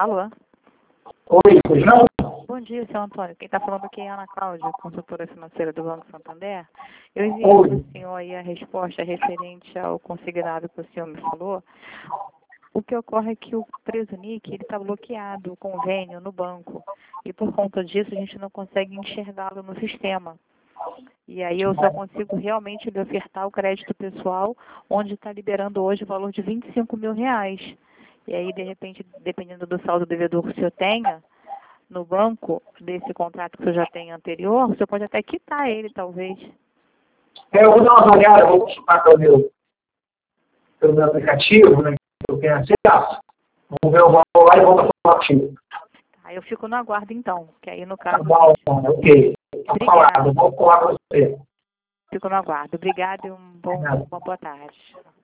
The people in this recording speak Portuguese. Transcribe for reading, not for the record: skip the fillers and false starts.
Alô? Oi, pois não? Bom dia, senhor Antônio. Quem está falando aqui é a Ana Cláudia, consultora financeira do Banco Santander. Eu enviei para o senhor aí a resposta referente ao consignado que o senhor me falou. O que ocorre é que o Presunic ele está bloqueado, o convênio no banco. E por conta disso a gente não consegue enxergá-lo no sistema. E aí eu só consigo realmente lhe ofertar o crédito pessoal, onde está liberando hoje o valor de R$ 25 mil. E aí, de repente, dependendo do saldo devedor que o senhor tenha no banco, desse contrato que o senhor já tem anterior, o senhor pode até quitar ele, talvez. Eu vou dar uma olhada, vou consultar pelo meu aplicativo, né, que eu tenho acesso. Vamos ver o valor lá e volto a falar contigo. Tá, eu fico no aguardo então, que aí no Tá caso... bom, ok. Obrigada. Eu vou falar com você. Fico no aguardo. Obrigada e uma boa tarde.